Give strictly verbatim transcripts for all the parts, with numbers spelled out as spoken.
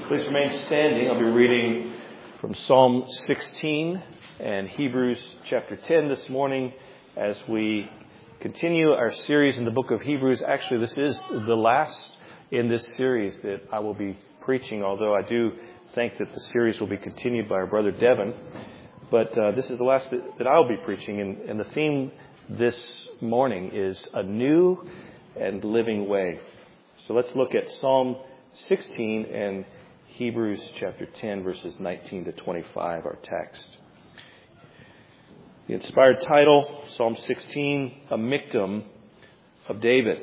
Please remain standing. I'll be reading from Psalm sixteen and Hebrews chapter ten this morning as we continue our series in the book of Hebrews. Actually, this is the last in this series that I will be preaching, although I do think that the series will be continued by our brother Devin. But uh, this is the last that, that I'll be preaching, and, and the theme this morning is a new and living way. So let's look at Psalm sixteen and Hebrews chapter ten, verses nineteen to twenty-five, our text. The inspired title, Psalm sixteen, a Miktam of David.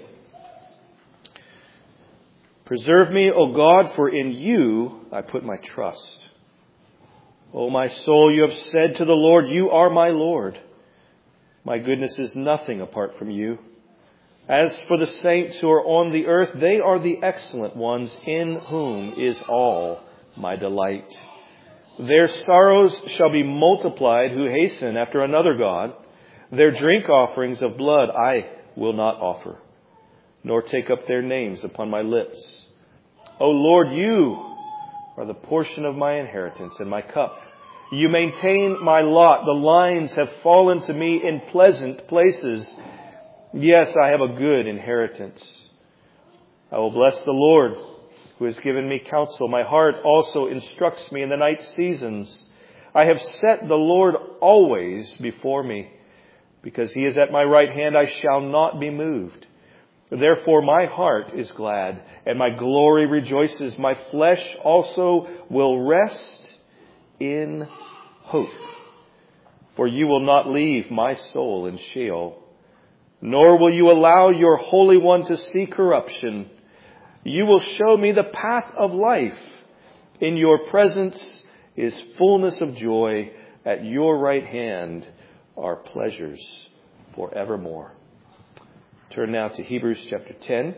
Preserve me, O God, for in you I put my trust. O my soul, you have said to the Lord, you are my Lord. My goodness is nothing apart from you. As for the saints who are on the earth, they are the excellent ones in whom is all my delight. Their sorrows shall be multiplied who hasten after another God. Their drink offerings of blood I will not offer, nor take up their names upon my lips. O Lord, you are the portion of my inheritance and my cup. You maintain my lot. The lines have fallen to me in pleasant places. Yes, I have a good inheritance. I will bless the Lord, who has given me counsel. My heart also instructs me in the night seasons. I have set the Lord always before me. Because he is at my right hand, I shall not be moved. Therefore my heart is glad, and my glory rejoices. My flesh also will rest in hope. For you will not leave my soul in Sheol, nor will you allow your Holy One to see corruption. You will show me the path of life. In your presence is fullness of joy. At your right hand are pleasures forevermore. Turn now to Hebrews chapter ten,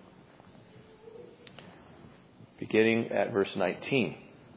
beginning at verse nineteen.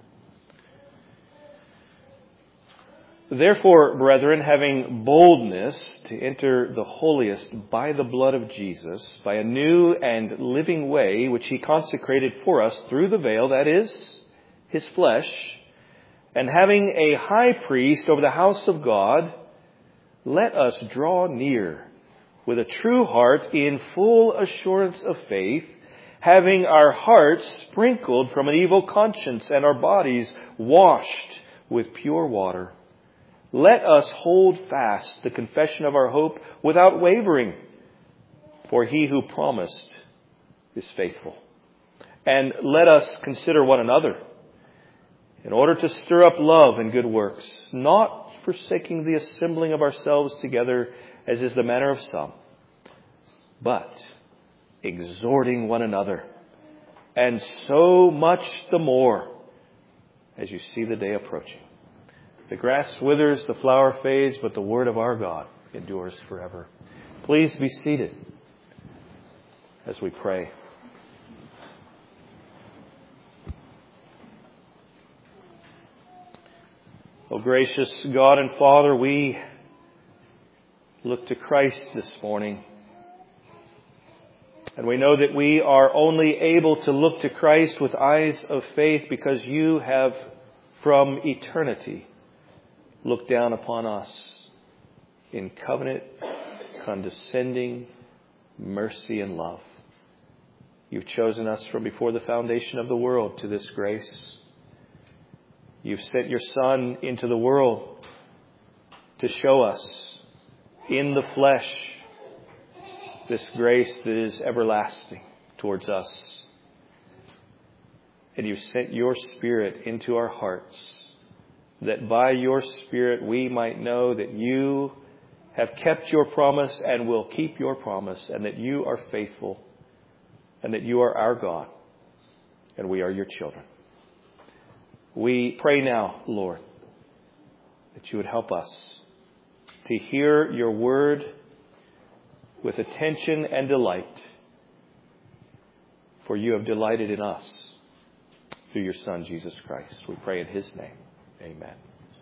Therefore, brethren, having boldness to enter the holiest by the blood of Jesus, by a new and living way, which he consecrated for us through the veil, that is, his flesh, and having a high priest over the house of God, let us draw near with a true heart in full assurance of faith, having our hearts sprinkled from an evil conscience and our bodies washed with pure water. Let us hold fast the confession of our hope without wavering, for he who promised is faithful. And let us consider one another in order to stir up love and good works, not forsaking the assembling of ourselves together, as is the manner of some, but exhorting one another, and so much the more as you see the day approaching. The grass withers, the flower fades, but the word of our God endures forever. Please be seated as we pray. O gracious God and Father, we look to Christ this morning. And we know that we are only able to look to Christ with eyes of faith because you have from eternity looked down upon us in covenant, condescending mercy and love. You've chosen us from before the foundation of the world to this grace. You've sent your Son into the world to show us in the flesh this grace that is everlasting towards us. And you've sent your Spirit into our hearts, that by your Spirit we might know that you have kept your promise and will keep your promise, and that you are faithful, and that you are our God, and we are your children. We pray now, Lord, that you would help us to hear your word with attention and delight, for you have delighted in us through your Son, Jesus Christ. We pray in his name. Amen.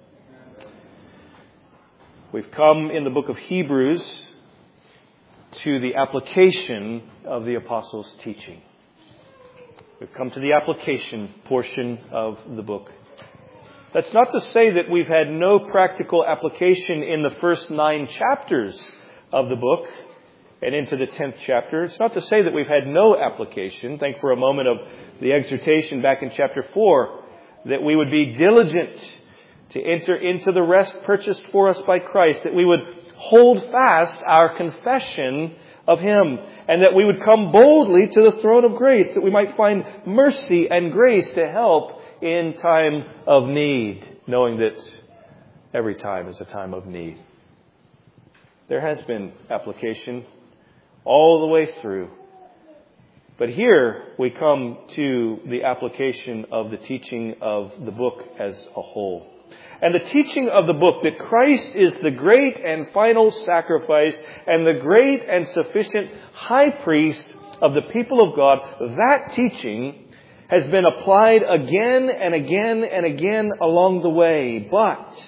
We've come in the book of Hebrews to the application of the apostles' teaching. We've come to the application portion of the book. That's not to say that we've had no practical application in the first nine chapters of the book and into the tenth chapter. It's not to say that we've had no application. Think for a moment of the exhortation back in chapter four, that we would be diligent to enter into the rest purchased for us by Christ, that we would hold fast our confession of Him, and that we would come boldly to the throne of grace, that we might find mercy and grace to help in time of need, knowing that every time is a time of need. There has been application all the way through. But here we come to the application of the teaching of the book as a whole. And the teaching of the book that Christ is the great and final sacrifice and the great and sufficient high priest of the people of God, that teaching has been applied again and again and again along the way. But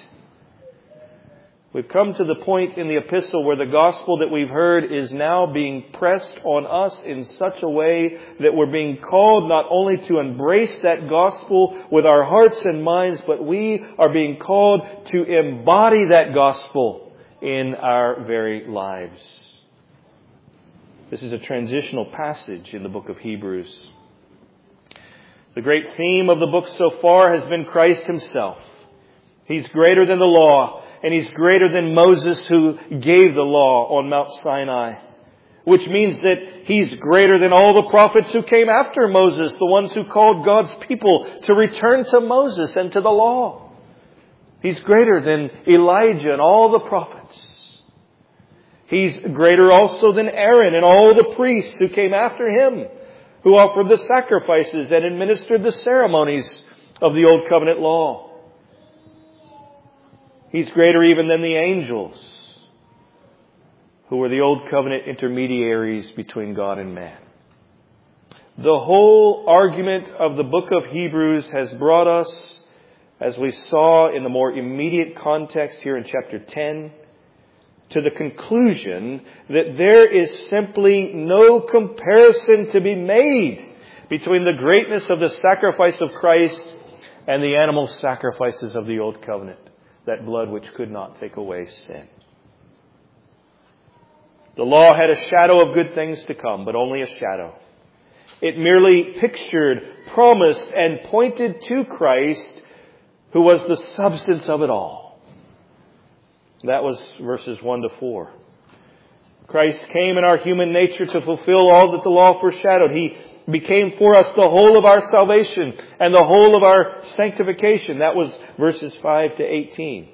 we've come to the point in the epistle where the gospel that we've heard is now being pressed on us in such a way that we're being called not only to embrace that gospel with our hearts and minds, but we are being called to embody that gospel in our very lives. This is a transitional passage in the book of Hebrews. The great theme of the book so far has been Christ Himself. He's greater than the law. And He's greater than Moses, who gave the law on Mount Sinai. Which means that He's greater than all the prophets who came after Moses, the ones who called God's people to return to Moses and to the law. He's greater than Elijah and all the prophets. He's greater also than Aaron and all the priests who came after him, who offered the sacrifices and administered the ceremonies of the Old Covenant law. He's greater even than the angels, who were the Old Covenant intermediaries between God and man. The whole argument of the book of Hebrews has brought us, as we saw in the more immediate context here in chapter ten, to the conclusion that there is simply no comparison to be made between the greatness of the sacrifice of Christ and the animal sacrifices of the Old Covenant, that blood which could not take away sin. The law had a shadow of good things to come, but only a shadow. It merely pictured, promised, and pointed to Christ, who was the substance of it all. That was verses one to four. Christ came in our human nature to fulfill all that the law foreshadowed. He became for us the whole of our salvation and the whole of our sanctification. That was verses five to eighteen.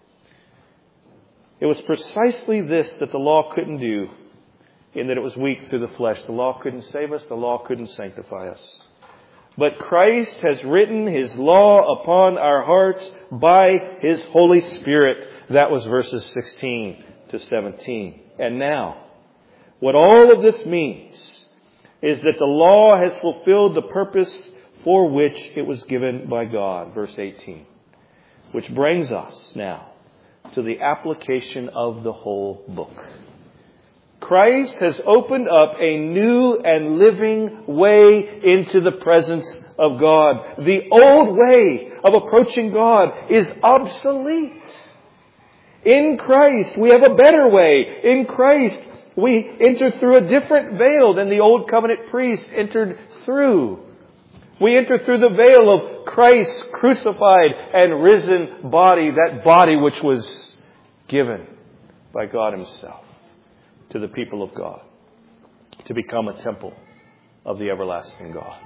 It was precisely this that the law couldn't do, in that it was weak through the flesh. The law couldn't save us. The law couldn't sanctify us. But Christ has written His law upon our hearts by His Holy Spirit. That was verses sixteen to seventeen. And now, what all of this means is that the law has fulfilled the purpose for which it was given by God. Verse eighteen. Which brings us now to the application of the whole book. Christ has opened up a new and living way into the presence of God. The old way of approaching God is obsolete. In Christ, we have a better way. In Christ, we enter through a different veil than the Old Covenant priests entered through. We enter through the veil of Christ's crucified and risen body, that body which was given by God Himself to the people of God to become a temple of the everlasting God.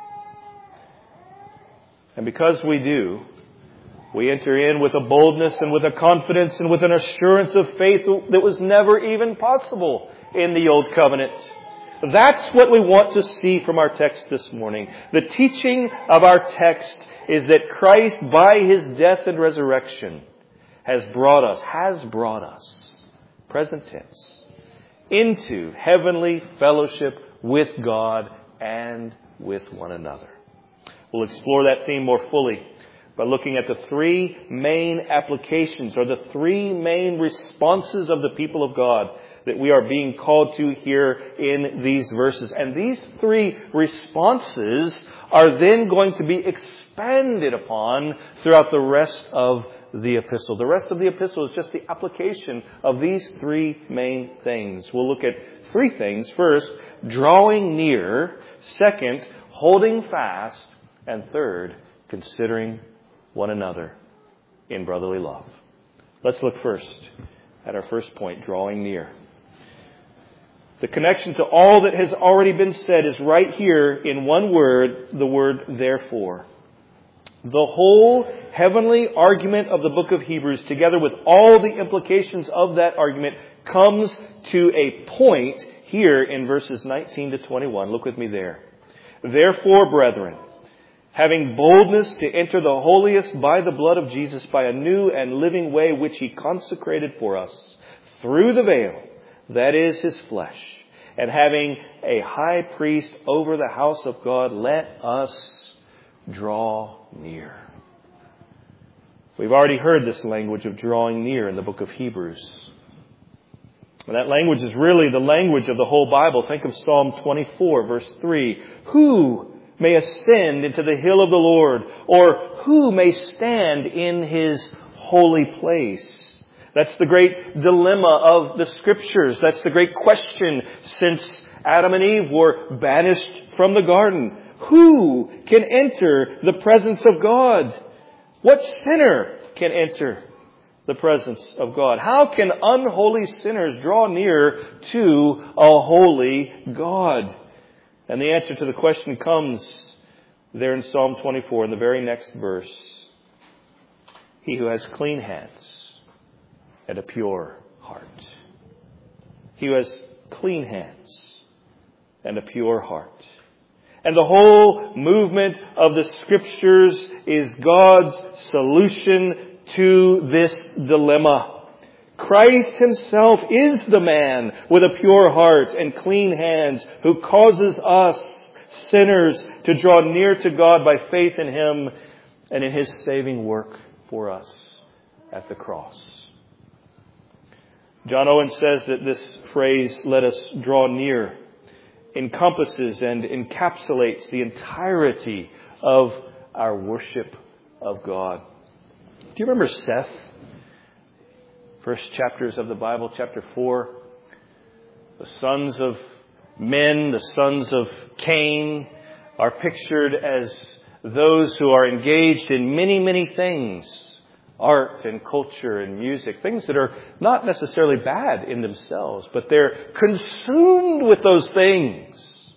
And because we do, we enter in with a boldness and with a confidence and with an assurance of faith that was never even possible in the Old Covenant. That's what we want to see from our text this morning. The teaching of our text is that Christ, by His death and resurrection, has brought us, has brought us, present tense, into heavenly fellowship with God and with one another. We'll explore that theme more fully by looking at the three main applications, or the three main responses of the people of God that we are being called to here in these verses. And these three responses are then going to be expanded upon throughout the rest of the epistle. The rest of the epistle is just the application of these three main things. We'll look at three things. First, drawing near. Second, holding fast. And third, considering one another in brotherly love. Let's look first at our first point, drawing near. The connection to all that has already been said is right here in one word, the word therefore. The whole heavenly argument of the book of Hebrews, together with all the implications of that argument, comes to a point here in verses nineteen to twenty-one. Look with me there. Therefore, brethren, having boldness to enter the holiest by the blood of Jesus, by a new and living way which He consecrated for us, through the veil, that is His flesh, and having a high priest over the house of God, let us draw near. We've already heard this language of drawing near in the book of Hebrews. And that language is really the language of the whole Bible. Think of Psalm twenty-four, verse three. Who may ascend into the hill of the Lord? Or who may stand in His holy place? That's the great dilemma of the Scriptures. That's the great question since Adam and Eve were banished from the garden. Who can enter the presence of God? What sinner can enter the presence of God? How can unholy sinners draw near to a holy God? And the answer to the question comes there in Psalm twenty-four, in the very next verse. He who has clean hands and a pure heart. He who has clean hands and a pure heart. And the whole movement of the Scriptures is God's solution to this dilemma. Christ Himself is the man with a pure heart and clean hands who causes us sinners to draw near to God by faith in Him and in His saving work for us at the cross. John Owen says that this phrase, let us draw near, encompasses and encapsulates the entirety of our worship of God. Do you remember Seth? First chapters of the Bible, chapter four. The sons of men, the sons of Cain, are pictured as those who are engaged in many, many things. Art and culture and music. Things that are not necessarily bad in themselves, but they're consumed with those things.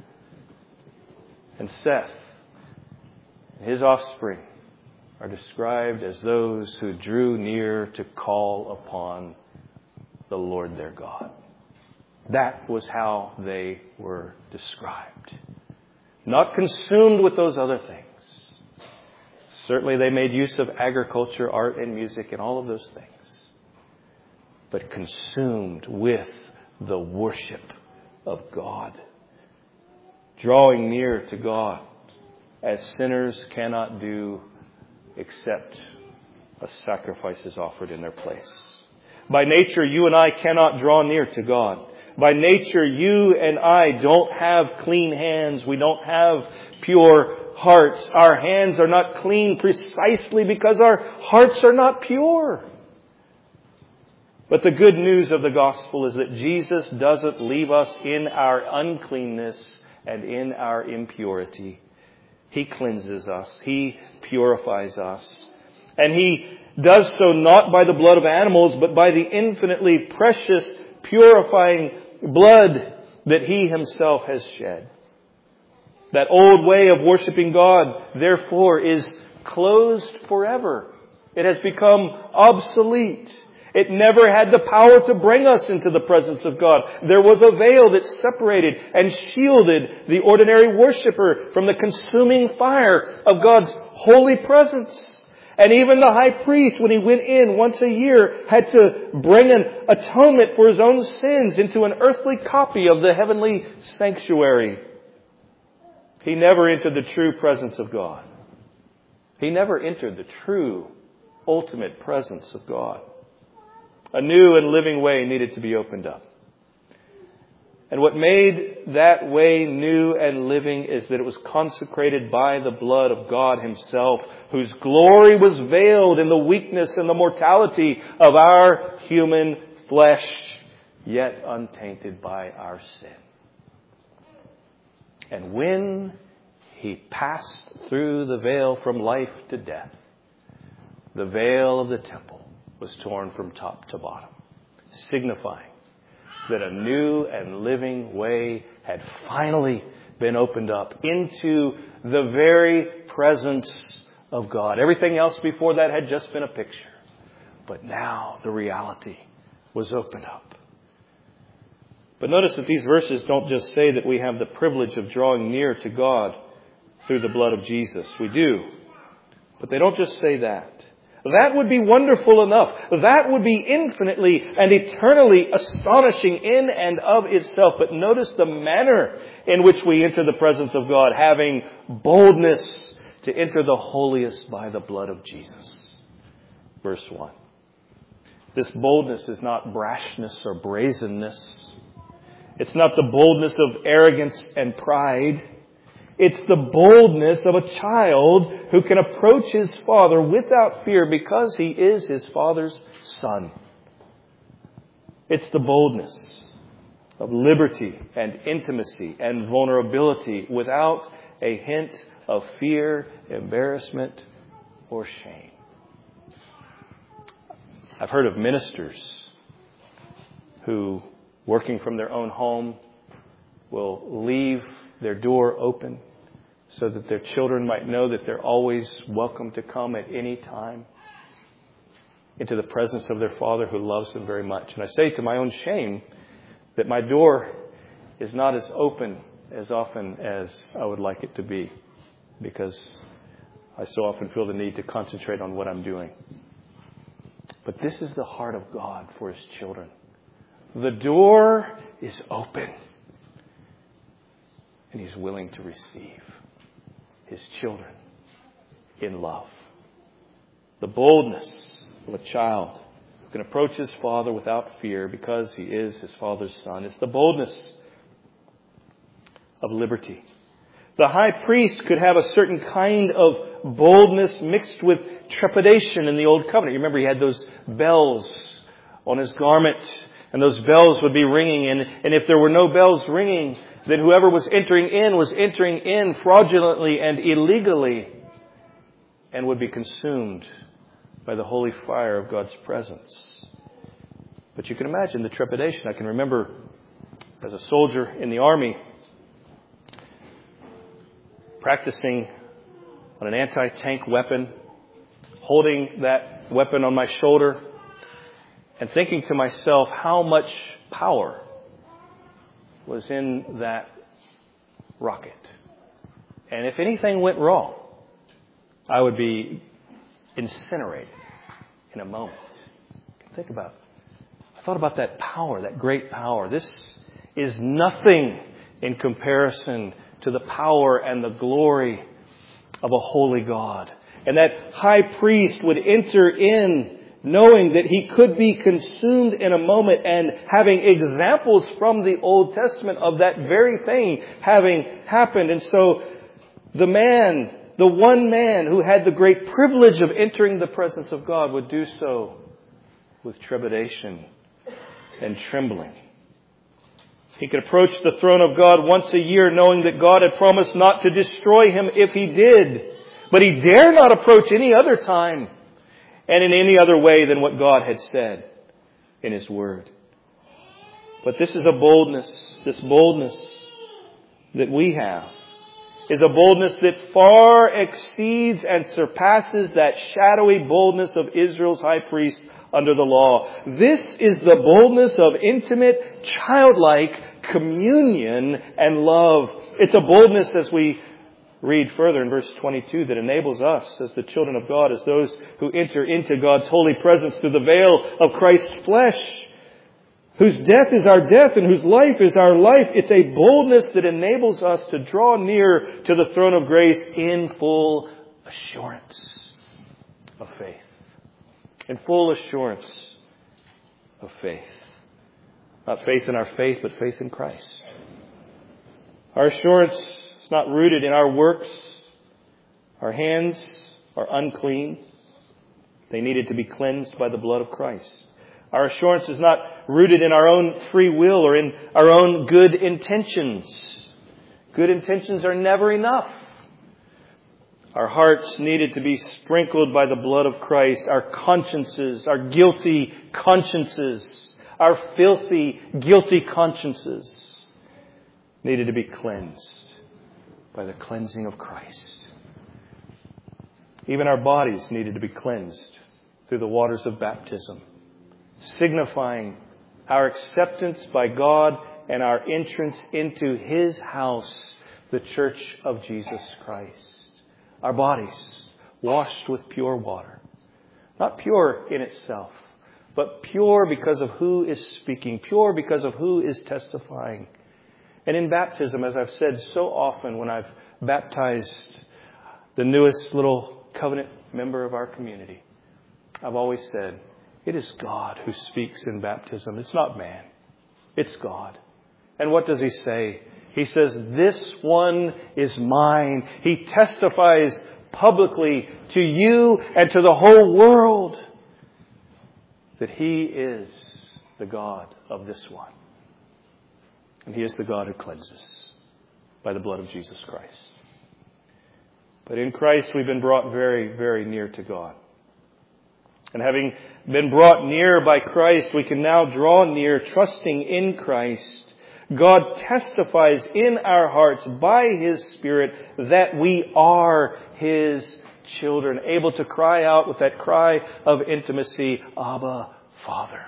And Seth and his offspring are described as those who drew near to call upon the Lord their God. That was how they were described. Not consumed with those other things. Certainly they made use of agriculture, art, and music, and all of those things. But consumed with the worship of God. Drawing near to God as sinners cannot do except a sacrifice is offered in their place. By nature, you and I cannot draw near to God. By nature, you and I don't have clean hands. We don't have pure hearts. Our hands are not clean precisely because our hearts are not pure. But the good news of the gospel is that Jesus doesn't leave us in our uncleanness and in our impurity. He cleanses us. He purifies us. And He does so not by the blood of animals, but by the infinitely precious, purifying blood that He Himself has shed. That old way of worshiping God, therefore, is closed forever. It has become obsolete. It never had the power to bring us into the presence of God. There was a veil that separated and shielded the ordinary worshiper from the consuming fire of God's holy presence. And even the high priest, when he went in once a year, had to bring an atonement for his own sins into an earthly copy of the heavenly sanctuary. He never entered the true presence of God. He never entered the true, ultimate presence of God. A new and living way needed to be opened up. And what made that way new and living is that it was consecrated by the blood of God Himself, whose glory was veiled in the weakness and the mortality of our human flesh, yet untainted by our sin. And when He passed through the veil from life to death, the veil of the temple was torn from top to bottom, signifying that a new and living way had finally been opened up into the very presence of God. Everything else before that had just been a picture. But now the reality was opened up. But notice that these verses don't just say that we have the privilege of drawing near to God through the blood of Jesus. We do. But they don't just say that. That would be wonderful enough. That would be infinitely and eternally astonishing in and of itself. But notice the manner in which we enter the presence of God, having boldness to enter the holiest by the blood of Jesus. Verse one. This boldness is not brashness or brazenness. It's not the boldness of arrogance and pride. It's the boldness of a child who can approach his father without fear because he is his father's son. It's the boldness of liberty and intimacy and vulnerability without a hint of fear, embarrassment, or shame. I've heard of ministers who, working from their own home, will leave their door open so that their children might know that they're always welcome to come at any time into the presence of their Father who loves them very much. And I say to my own shame that my door is not as open as often as I would like it to be, because I so often feel the need to concentrate on what I'm doing. But this is the heart of God for His children. The door is open, and He's willing to receive His children in love. The boldness of a child who can approach his father without fear because he is his father's son. It's the boldness of liberty. The high priest could have a certain kind of boldness mixed with trepidation in the Old Covenant. You remember he had those bells on his garment, and those bells would be ringing. And, and if there were no bells ringing, then whoever was entering in was entering in fraudulently and illegally and would be consumed by the holy fire of God's presence. But you can imagine the trepidation. I can remember as a soldier in the army practicing on an anti-tank weapon, holding that weapon on my shoulder and thinking to myself how much power was in that rocket. And if anything went wrong, I would be incinerated in a moment. Think about it. I thought about that power, that great power. This is nothing in comparison to the power and the glory of a holy God. And that high priest would enter in knowing that he could be consumed in a moment, and having examples from the Old Testament of that very thing having happened. And so the man, the one man who had the great privilege of entering the presence of God would do so with trepidation and trembling. He could approach the throne of God once a year knowing that God had promised not to destroy him if he did. But he dare not approach any other time and in any other way than what God had said in His Word. But this is a boldness, this boldness that we have is a boldness that far exceeds and surpasses that shadowy boldness of Israel's high priest under the law. This is the boldness of intimate, childlike communion and love. It's a boldness, as we read further in verse twenty-two, that enables us as the children of God, as those who enter into God's holy presence through the veil of Christ's flesh, whose death is our death and whose life is our life. It's a boldness that enables us to draw near to the throne of grace in full assurance of faith. In full assurance of faith. Not faith in our faith, but faith in Christ. Our assurance is not rooted in our works. Our hands are unclean. They needed to be cleansed by the blood of Christ. Our assurance is not rooted in our own free will or in our own good intentions. Good intentions are never enough. Our hearts needed to be sprinkled by the blood of Christ. Our consciences, our guilty consciences, our filthy, guilty consciences needed to be cleansed by the cleansing of Christ. Even our bodies needed to be cleansed through the waters of baptism, signifying our acceptance by God and our entrance into His house, the church of Jesus Christ. Our bodies washed with pure water. Not pure in itself, but pure because of who is speaking, pure because of who is testifying. And in baptism, as I've said so often when I've baptized the newest little covenant member of our community, I've always said, it is God who speaks in baptism. It's not man. It's God. And what does He say? He says, this one is mine. He testifies publicly to you and to the whole world that He is the God of this one. And He is the God who cleanses by the blood of Jesus Christ. But in Christ we've been brought very, very near to God. And having been brought near by Christ, we can now draw near, trusting in Christ. God testifies in our hearts by His Spirit that we are His children, able to cry out with that cry of intimacy, Abba, Father.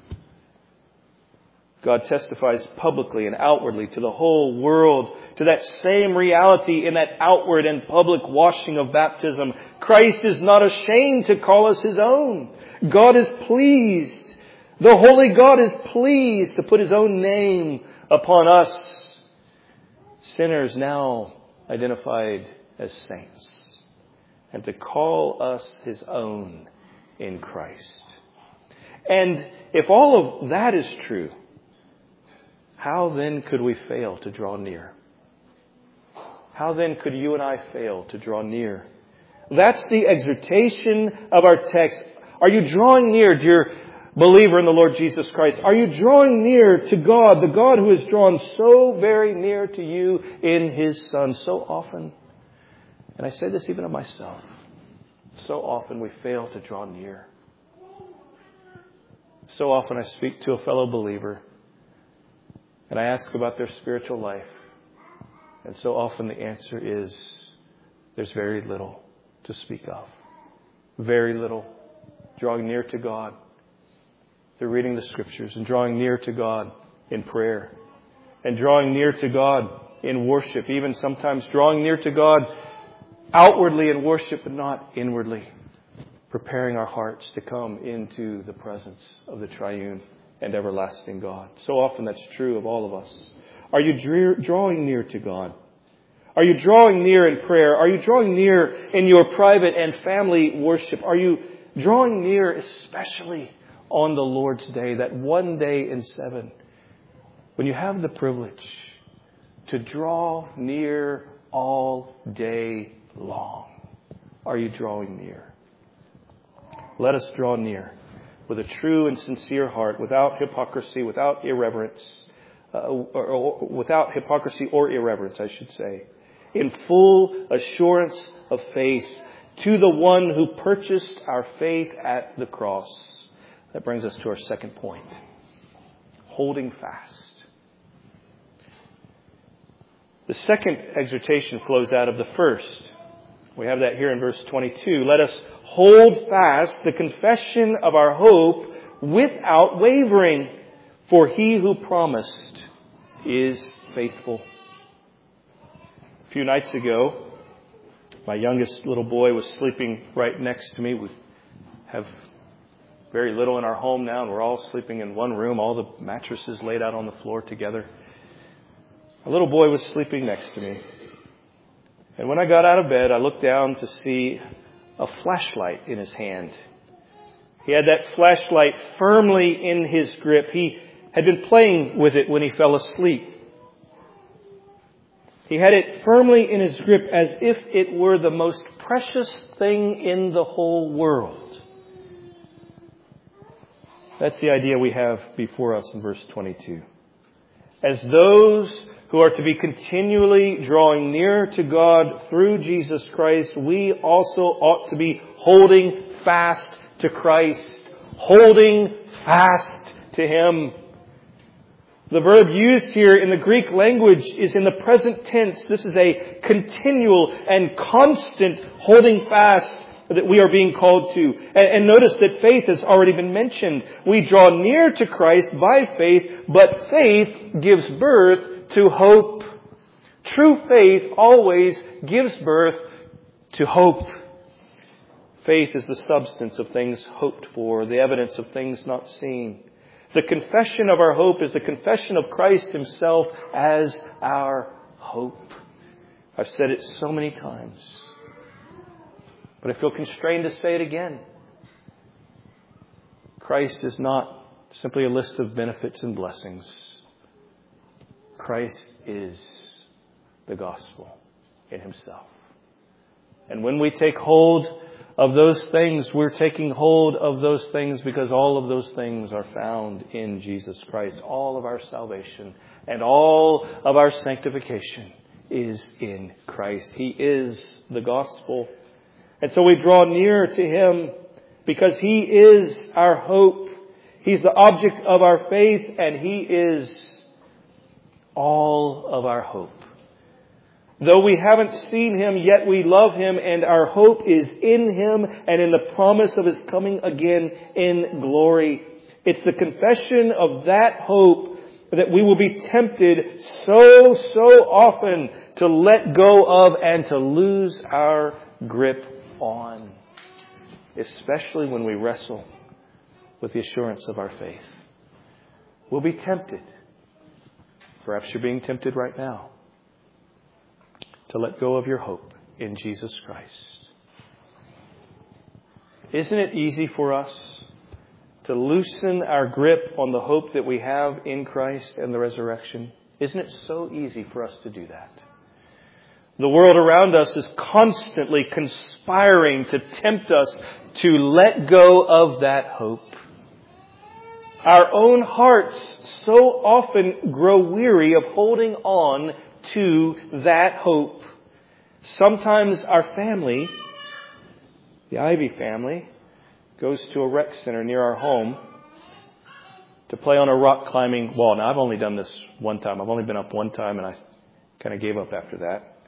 God testifies publicly and outwardly to the whole world, to that same reality in that outward and public washing of baptism. Christ is not ashamed to call us His own. God is pleased. The Holy God is pleased to put His own name upon us, sinners now identified as saints, and to call us His own in Christ. And if all of that is true, how then could we fail to draw near? How then could you and I fail to draw near? That's the exhortation of our text. Are you drawing near, dear believer in the Lord Jesus Christ? Are you drawing near to God, the God who has drawn so very near to you in His Son so often? And I say this even of myself. So often we fail to draw near. So often I speak to a fellow believer and I ask about their spiritual life. And so often the answer is, there's very little to speak of. Very little. Drawing near to God through reading the Scriptures, and drawing near to God in prayer, and drawing near to God in worship, even sometimes drawing near to God outwardly in worship, but not inwardly, preparing our hearts to come into the presence of the triune and everlasting God. So often that's true of all of us. Are you drawing near to God? Are you drawing near in prayer? Are you drawing near in your private and family worship? Are you drawing near especially on the Lord's Day, that one day in seven, when you have the privilege to draw near all day long? Are you drawing near? Let us draw near with a true and sincere heart, without hypocrisy, without irreverence, uh, or, or, without hypocrisy or irreverence, I should say, in full assurance of faith to the one who purchased our faith at the cross. That brings us to our second point. Holding fast. The second exhortation flows out of the first. We have that here in verse twenty-two. Let us hold fast the confession of our hope without wavering, for He who promised is faithful. A few nights ago, my youngest little boy was sleeping right next to me. We have very little in our home now, and we're all sleeping in one room, all the mattresses laid out on the floor together. A little boy was sleeping next to me. And when I got out of bed, I looked down to see a flashlight in his hand. He had that flashlight firmly in his grip. He had been playing with it when he fell asleep. He had it firmly in his grip as if it were the most precious thing in the whole world. That's the idea we have before us in verse twenty-two. As those who are to be continually drawing near to God through Jesus Christ, we also ought to be holding fast to Christ. Holding fast to Him. The verb used here in the Greek language is in the present tense. This is a continual and constant holding fast that we are being called to. And, and notice that faith has already been mentioned. We draw near to Christ by faith, but faith gives birth to hope. True faith always gives birth to hope. Faith is the substance of things hoped for, the evidence of things not seen. The confession of our hope is the confession of Christ Himself as our hope. I've said it so many times, but I feel constrained to say it again. Christ is not simply a list of benefits and blessings. Christ is the gospel in Himself. And when we take hold of those things, we're taking hold of those things because all of those things are found in Jesus Christ. All of our salvation and all of our sanctification is in Christ. He is the gospel. And so we draw near to Him because He is our hope. He's the object of our faith, and He is all of our hope. Though we haven't seen Him, yet we love Him, and our hope is in Him and in the promise of His coming again in glory. It's the confession of that hope that we will be tempted so, so often to let go of and to lose our grip on, especially when we wrestle with the assurance of our faith. We'll be tempted. Perhaps you're being tempted right now to let go of your hope in Jesus Christ. Isn't it easy for us to loosen our grip on the hope that we have in Christ and the resurrection? Isn't it so easy for us to do that? The world around us is constantly conspiring to tempt us to let go of that hope. Our own hearts so often grow weary of holding on to that hope. Sometimes our family, the Ivy family, goes to a rec center near our home to play on a rock climbing wall. Now, I've only done this one time. I've only been up one time, and I kind of gave up after that.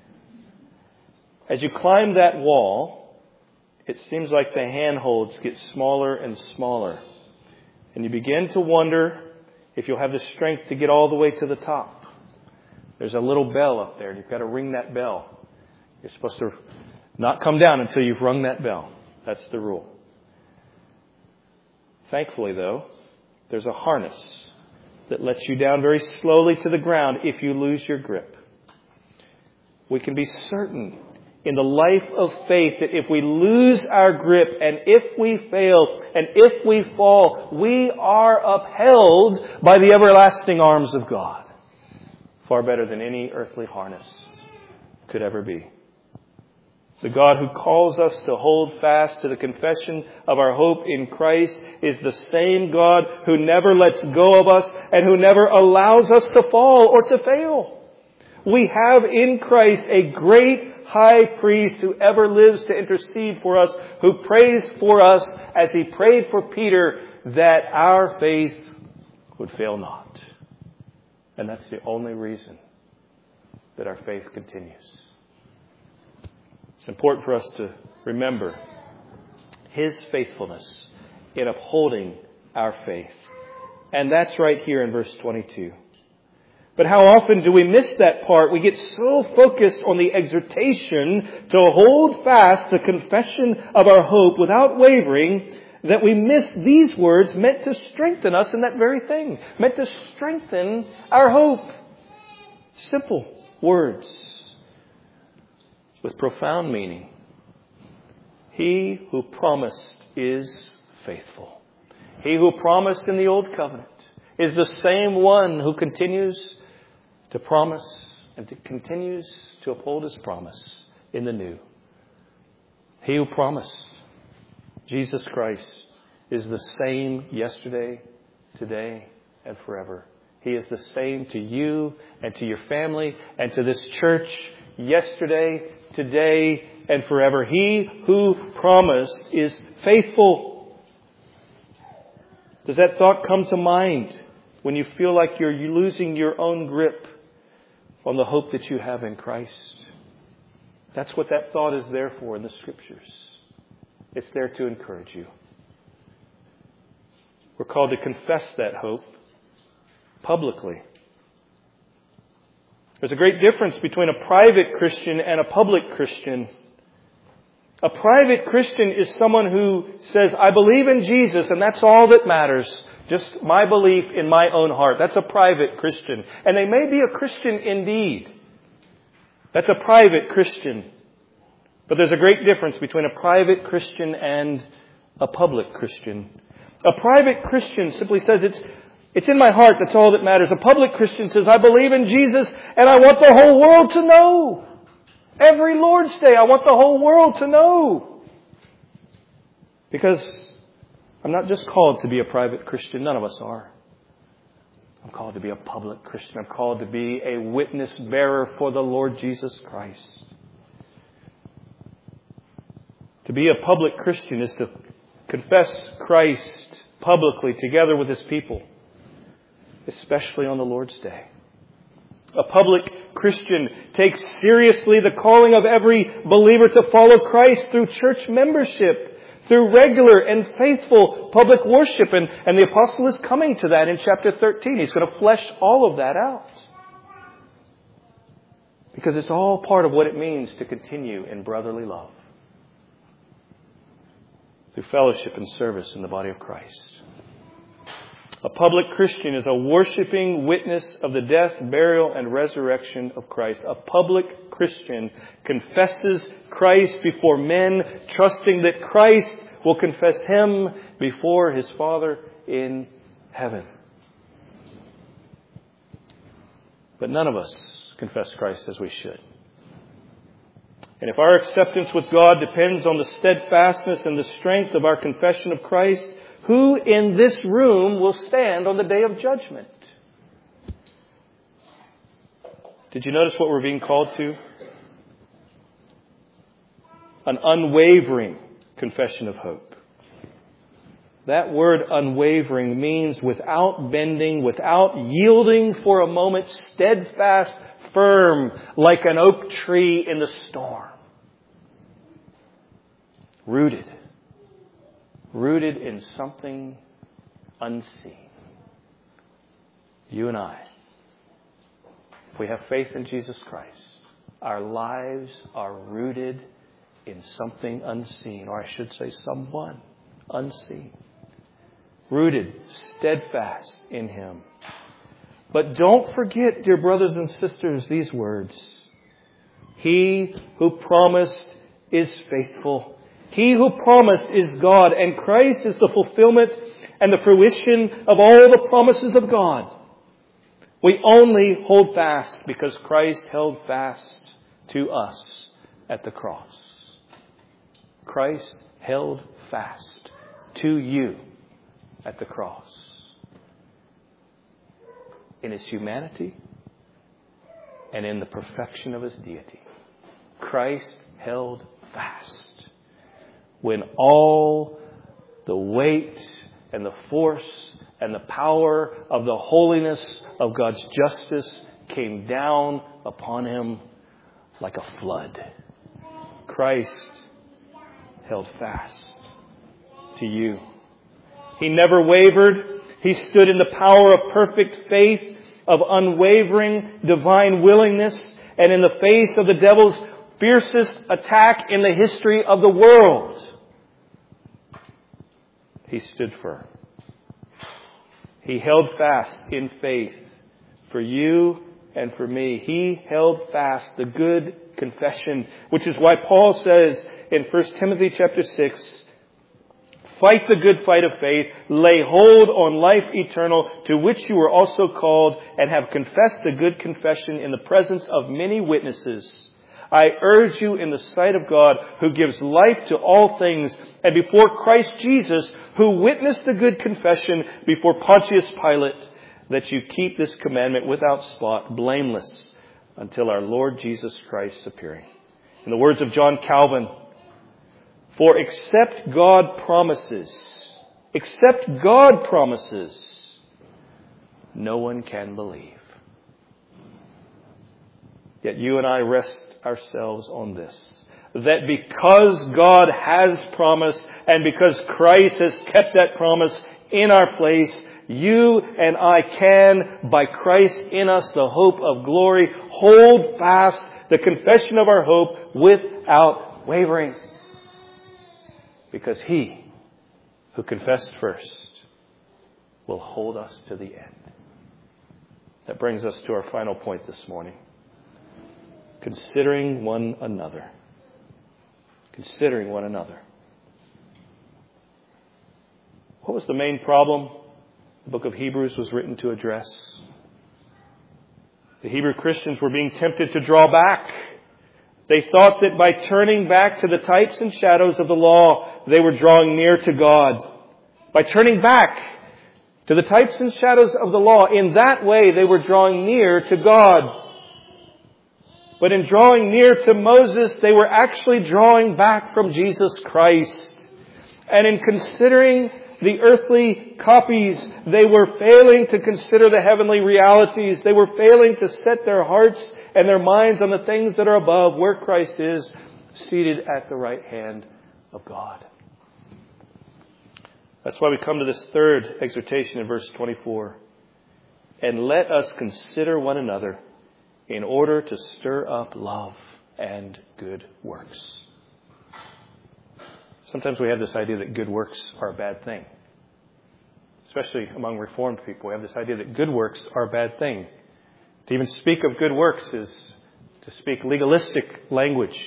As you climb that wall, it seems like the handholds get smaller and smaller. And you begin to wonder if you'll have the strength to get all the way to the top. There's a little bell up there, and you've got to ring that bell. You're supposed to not come down until you've rung that bell. That's the rule. Thankfully, though, there's a harness that lets you down very slowly to the ground if you lose your grip. We can be certain in the life of faith that if we lose our grip and if we fail and if we fall, we are upheld by the everlasting arms of God. Far better than any earthly harness could ever be. The God who calls us to hold fast to the confession of our hope in Christ is the same God who never lets go of us and who never allows us to fall or to fail. We have in Christ a great high priest who ever lives to intercede for us, who prays for us as He prayed for Peter that our faith would fail not. And that's the only reason that our faith continues. It's important for us to remember His faithfulness in upholding our faith. And that's right here in verse twenty-two. But how often do we miss that part? We get so focused on the exhortation to hold fast the confession of our hope without wavering that we miss these words meant to strengthen us in that very thing. Meant to strengthen our hope. Simple words with profound meaning. He who promised is faithful. He who promised in the old covenant is the same one who continues to promise and to continues to uphold His promise in the new. He who promised, Jesus Christ, is the same yesterday, today, and forever. He is the same to you and to your family and to this church yesterday, today, and forever. He who promised is faithful. Does that thought come to mind when you feel like you're losing your own grip on the hope that you have in Christ? That's what that thought is there for in the Scriptures. It's there to encourage you. We're called to confess that hope publicly. There's a great difference between a private Christian and a public Christian. A private Christian is someone who says, I believe in Jesus and that's all that matters. Just my belief in my own heart. That's a private Christian. And they may be a Christian indeed. That's a private Christian. But there's a great difference between a private Christian and a public Christian. A private Christian simply says, it's It's in my heart. That's all that matters. A public Christian says, I believe in Jesus and I want the whole world to know. Every Lord's Day, I want the whole world to know. Because I'm not just called to be a private Christian. None of us are. I'm called to be a public Christian. I'm called to be a witness bearer for the Lord Jesus Christ. To be a public Christian is to confess Christ publicly together with His people, especially on the Lord's Day. A public Christian takes seriously the calling of every believer to follow Christ through church membership, through regular and faithful public worship. And, and the apostle is coming to that in chapter thirteen. He's going to flesh all of that out. Because it's all part of what it means to continue in brotherly love, through fellowship and service in the body of Christ. A public Christian is a worshiping witness of the death, burial, and resurrection of Christ. A public Christian confesses Christ before men, trusting that Christ will confess him before his Father in heaven. But none of us confess Christ as we should. And if our acceptance with God depends on the steadfastness and the strength of our confession of Christ, who in this room will stand on the day of judgment? Did you notice what we're being called to? An unwavering confession of hope. That word unwavering means without bending, without yielding for a moment, steadfast, firm, like an oak tree in the storm. Rooted. Rooted in something unseen. You and I, if we have faith in Jesus Christ, our lives are rooted in something unseen, or I should say someone unseen. Rooted, steadfast in Him. But don't forget, dear brothers and sisters, these words. He who promised is faithful. He who promised is God, and Christ is the fulfillment and the fruition of all the promises of God. We only hold fast because Christ held fast to us at the cross. Christ held fast to you at the cross. In His humanity and in the perfection of His deity. Christ held fast. When all the weight and the force and the power of the holiness of God's justice came down upon Him like a flood. Christ held fast to you. He never wavered. He stood in the power of perfect faith, of unwavering divine willingness, and in the face of the devil's fiercest attack in the history of the world, He stood firm. He held fast in faith for you and for me. He held fast the good confession, which is why Paul says in First Timothy chapter six, Fight the good fight of faith. Lay hold on life eternal, to which you were also called, and have confessed the good confession in the presence of many witnesses. I urge you in the sight of God, who gives life to all things, and before Christ Jesus, who witnessed the good confession before Pontius Pilate, that you keep this commandment without spot, blameless, until our Lord Jesus Christ's appearing. In the words of John Calvin, for except God promises, except God promises, no one can believe. Yet you and I rest ourselves on this, that because God has promised and because Christ has kept that promise in our place, you and I can, by Christ in us, the hope of glory, hold fast the confession of our hope without wavering. Because He who confessed first will hold us to the end. That brings us to our final point this morning. Considering one another. Considering one another. What was the main problem the book of Hebrews was written to address? The Hebrew Christians were being tempted to draw back. They thought that by turning back to the types and shadows of the law, they were drawing near to God. By turning back to the types and shadows of the law, in that way they were drawing near to God. But in drawing near to Moses, they were actually drawing back from Jesus Christ. And in considering the earthly copies, they were failing to consider the heavenly realities. They were failing to set their hearts and their minds on the things that are above, where Christ is, seated at the right hand of God. That's why we come to this third exhortation in verse twenty-four. And let us consider one another in order to stir up love and good works. Sometimes we have this idea that good works are a bad thing. Especially among Reformed people, we have this idea that good works are a bad thing. To even speak of good works is to speak legalistic language.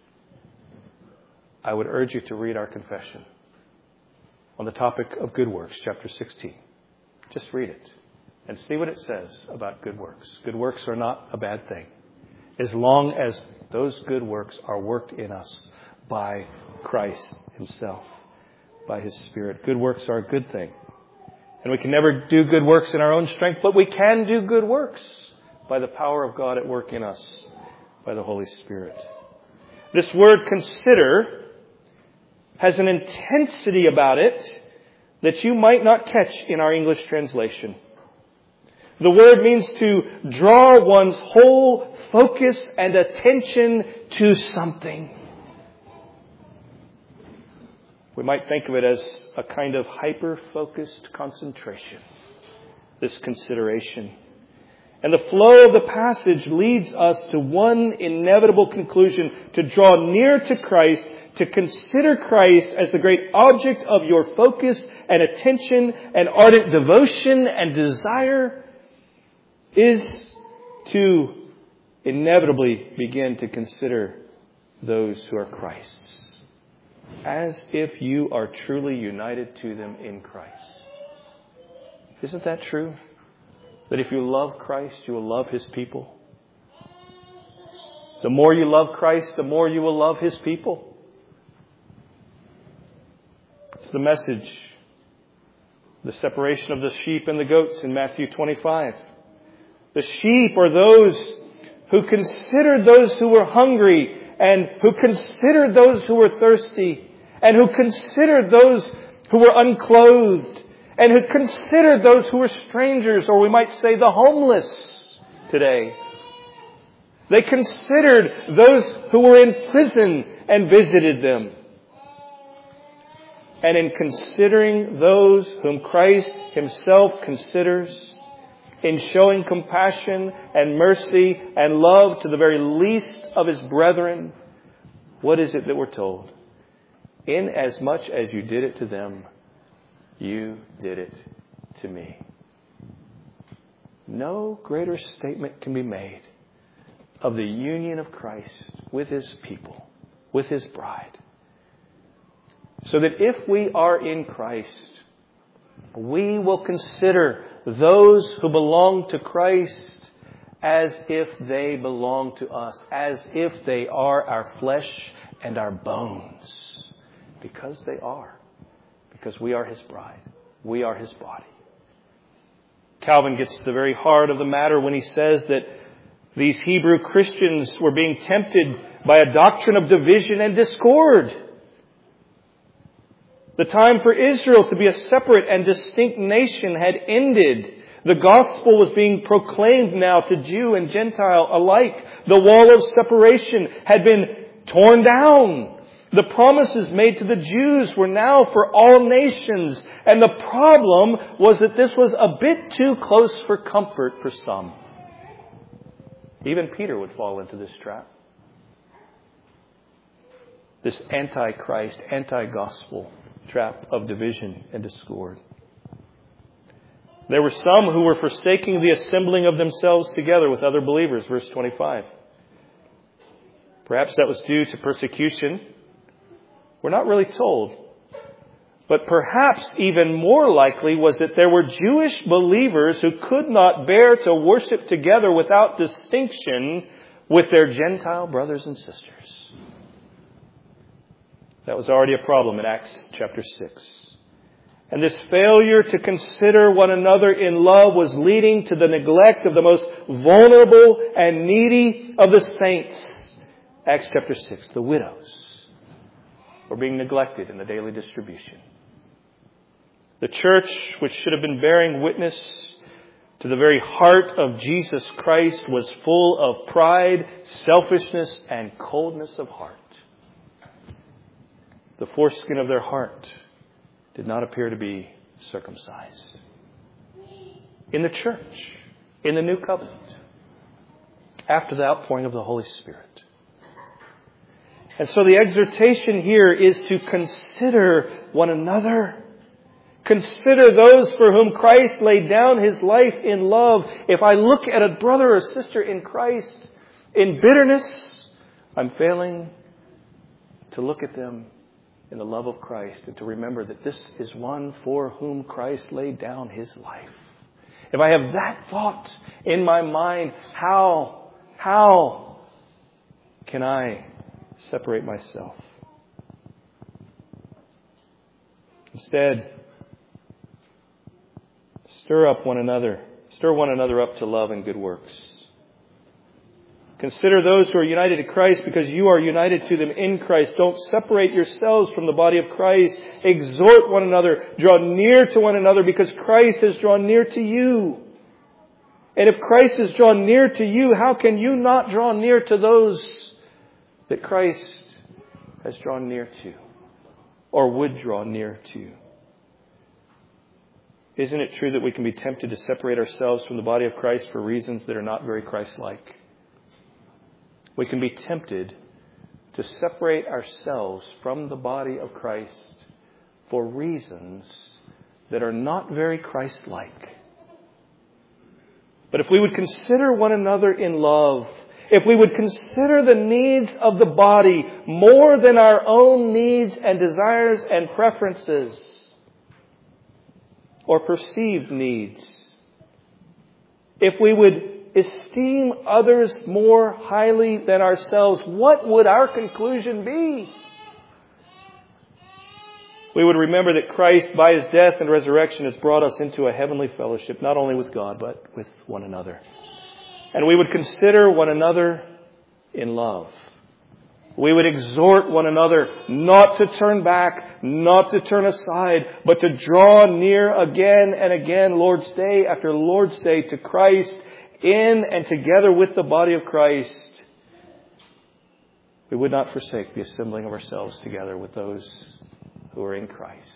I would urge you to read our confession on the topic of good works, chapter sixteen. Just read it and see what it says about good works. Good works are not a bad thing, as long as those good works are worked in us by Christ Himself, by His Spirit. Good works are a good thing. And we can never do good works in our own strength, but we can do good works by the power of God at work in us, by the Holy Spirit. This word consider has an intensity about it that you might not catch in our English translation. The word means to draw one's whole focus and attention to something. We might think of it as a kind of hyper-focused concentration, this consideration. And the flow of the passage leads us to one inevitable conclusion: to draw near to Christ, to consider Christ as the great object of your focus and attention and ardent devotion and desire, is to inevitably begin to consider those who are Christ's, as if you are truly united to them in Christ. Isn't that true? That if you love Christ, you will love His people. The more you love Christ, the more you will love His people. It's the message, the separation of the sheep and the goats in Matthew twenty-five. The sheep are those who considered those who were hungry, and who considered those who were thirsty, and who considered those who were unclothed, and who considered those who were strangers, or we might say the homeless today. They considered those who were in prison and visited them. And in considering those whom Christ Himself considers, in showing compassion and mercy and love to the very least of His brethren, what is it that we're told? Inasmuch as you did it to them, you did it to me. No greater statement can be made of the union of Christ with His people, with His bride. So that if we are in Christ, we will consider those who belong to Christ as if they belong to us, as if they are our flesh and our bones. Because they are. Because we are His bride. We are His body. Calvin gets to the very heart of the matter when he says that these Hebrew Christians were being tempted by a doctrine of division and discord. The time for Israel to be a separate and distinct nation had ended. The gospel was being proclaimed now to Jew and Gentile alike. The wall of separation had been torn down. The promises made to the Jews were now for all nations. And the problem was that this was a bit too close for comfort for some. Even Peter would fall into this trap. This anti-Christ, anti-gospel trap of division and discord. There were some who were forsaking the assembling of themselves together with other believers, verse twenty-five. Perhaps that was due to persecution. We're not really told. But perhaps even more likely was that there were Jewish believers who could not bear to worship together without distinction with their Gentile brothers and sisters. That was already a problem in Acts chapter six. And this failure to consider one another in love was leading to the neglect of the most vulnerable and needy of the saints. Acts chapter six, the widows were being neglected in the daily distribution. The church, which should have been bearing witness to the very heart of Jesus Christ, was full of pride, selfishness, and coldness of heart. The foreskin of their heart did not appear to be circumcised. In the church, in the new covenant, after the outpouring of the Holy Spirit. And so the exhortation here is to consider one another. Consider those for whom Christ laid down His life in love. If I look at a brother or sister in Christ in bitterness, I'm failing to look at them in the love of Christ and to remember that this is one for whom Christ laid down His life. If I have that thought in my mind, how, how can I separate myself? Instead, stir up one another. Stir one another up to love and good works. Consider those who are united to Christ because you are united to them in Christ. Don't separate yourselves from the body of Christ. Exhort one another. Draw near to one another because Christ has drawn near to you. And if Christ has drawn near to you, how can you not draw near to those that Christ has drawn near to or would draw near to? Isn't it true that we can be tempted to separate ourselves from the body of Christ for reasons that are not very Christ-like? We can be tempted to separate ourselves from the body of Christ for reasons that are not very Christ-like. But if we would consider one another in love, if we would consider the needs of the body more than our own needs and desires and preferences or perceived needs, if we would esteem others more highly than ourselves, what would our conclusion be? We would remember that Christ, by His death and resurrection, has brought us into a heavenly fellowship, not only with God, but with one another. And we would consider one another in love. We would exhort one another not to turn back, not to turn aside, but to draw near again and again, Lord's Day after Lord's Day, to Christ, in and together with the body of Christ. We would not forsake the assembling of ourselves together with those who are in Christ.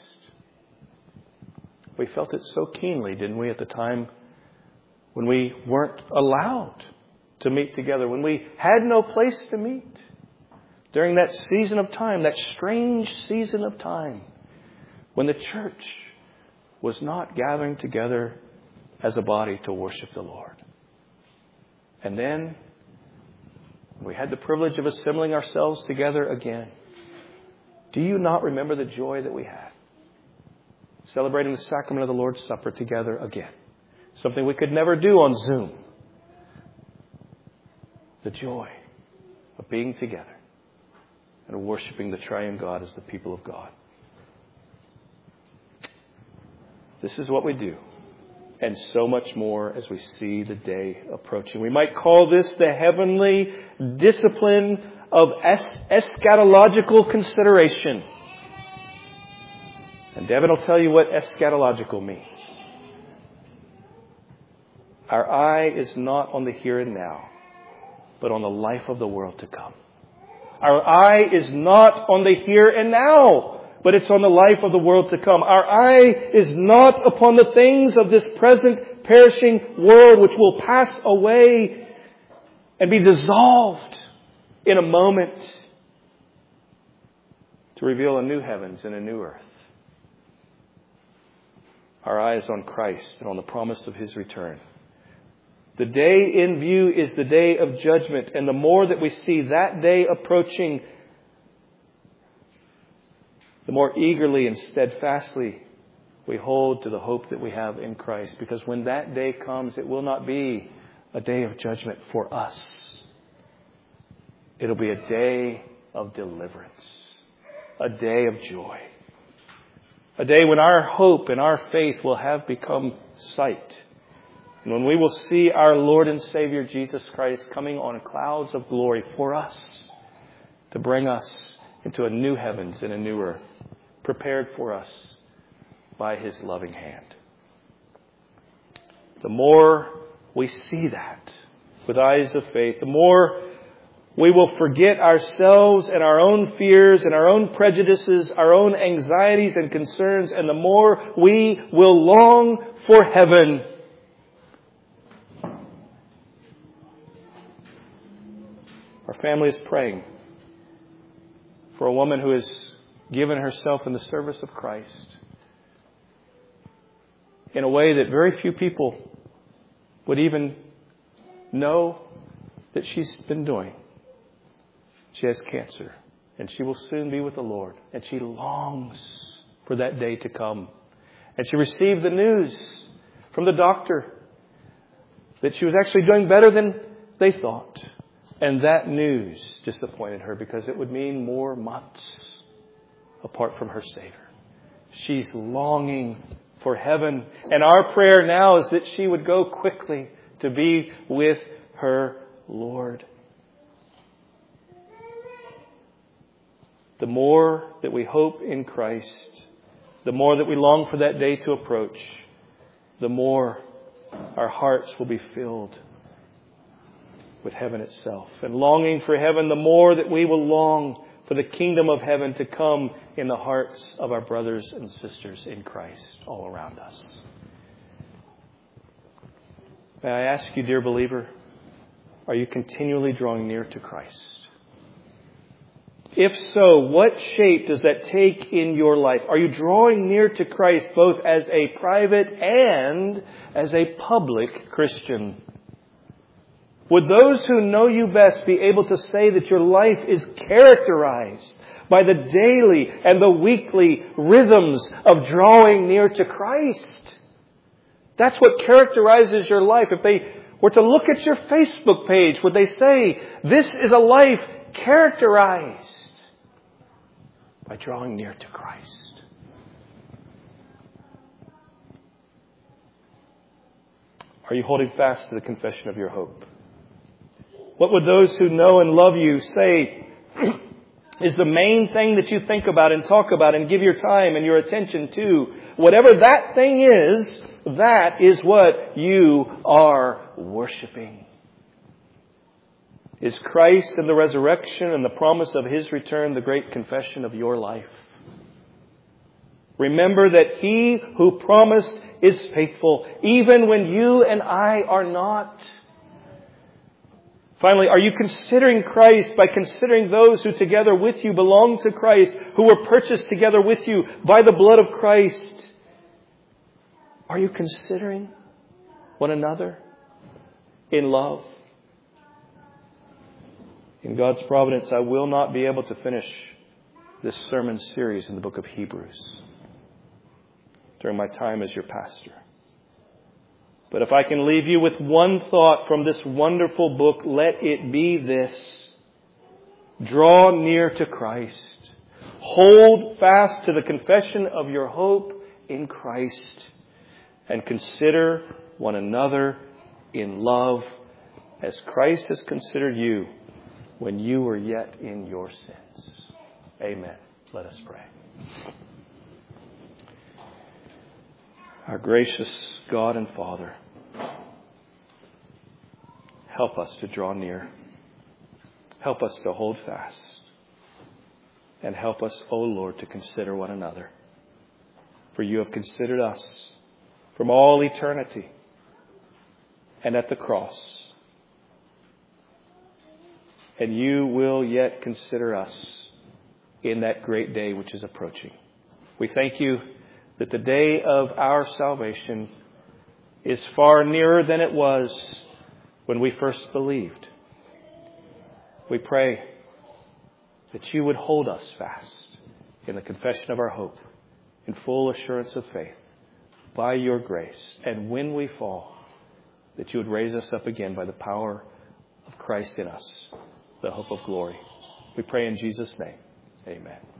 We felt it so keenly, didn't we, at the time when we weren't allowed to meet together, when we had no place to meet. During that season of time, that strange season of time, when the church was not gathering together as a body to worship the Lord. And then we had the privilege of assembling ourselves together again. Do you not remember the joy that we had? Celebrating the sacrament of the Lord's Supper together again. Something we could never do on Zoom. The joy of being together and of worshiping the triune God as the people of God. This is what we do. And so much more as we see the day approaching. We might call this the heavenly discipline of es- eschatological consideration. And Devin will tell you what eschatological means. Our eye is not on the here and now, but on the life of the world to come. Our eye is not on the here and now, but it's on the life of the world to come. Our eye is not upon the things of this present perishing world which will pass away and be dissolved in a moment to reveal a new heavens and a new earth. Our eye is on Christ and on the promise of His return. The day in view is the day of judgment, and the more that we see that day approaching, the more eagerly and steadfastly we hold to the hope that we have in Christ. Because when that day comes, it will not be a day of judgment for us. It'll be a day of deliverance, a day of joy, a day when our hope and our faith will have become sight. And when we will see our Lord and Savior Jesus Christ coming on clouds of glory for us to bring us into a new heavens and a new earth, prepared for us by His loving hand. The more we see that with eyes of faith, the more we will forget ourselves and our own fears and our own prejudices, our own anxieties and concerns, and the more we will long for heaven. Our family is praying for a woman who has given herself in the service of Christ in a way that very few people would even know that she's been doing. She has cancer, and she will soon be with the Lord, and she longs for that day to come. And she received the news from the doctor that she was actually doing better than they thought. And that news disappointed her because it would mean more months apart from her Savior. She's longing for heaven. And our prayer now is that she would go quickly to be with her Lord. The more that we hope in Christ, the more that we long for that day to approach, the more our hearts will be filled with heaven itself. And longing for heaven, the more that we will long for the kingdom of heaven to come in the hearts of our brothers and sisters in Christ all around us. May I ask you, dear believer, are you continually drawing near to Christ? If so, what shape does that take in your life? Are you drawing near to Christ both as a private and as a public Christian? Would those who know you best be able to say that your life is characterized by the daily and the weekly rhythms of drawing near to Christ? That's what characterizes your life. If they were to look at your Facebook page, would they say, this is a life characterized by drawing near to Christ? Are you holding fast to the confession of your hope? What would those who know and love you say is the main thing that you think about and talk about and give your time and your attention to? Whatever that thing is, that is what you are worshiping. Is Christ and the resurrection and the promise of His return the great confession of your life? Remember that He who promised is faithful, even when you and I are not. Finally, are you considering Christ by considering those who together with you belong to Christ, who were purchased together with you by the blood of Christ? Are you considering one another in love? In God's providence, I will not be able to finish this sermon series in the book of Hebrews during my time as your pastor. But if I can leave you with one thought from this wonderful book, let it be this. Draw near to Christ. Hold fast to the confession of your hope in Christ. And consider one another in love as Christ has considered you when you were yet in your sins. Amen. Let us pray. Our gracious God and Father, help us to draw near. Help us to hold fast. And help us, O Lord, to consider one another. For you have considered us from all eternity and at the cross. And you will yet consider us in that great day which is approaching. We thank you that the day of our salvation is far nearer than it was when we first believed. We pray that you would hold us fast in the confession of our hope, in full assurance of faith, by your grace. And when we fall, that you would raise us up again by the power of Christ in us, the hope of glory. We pray in Jesus' name. Amen.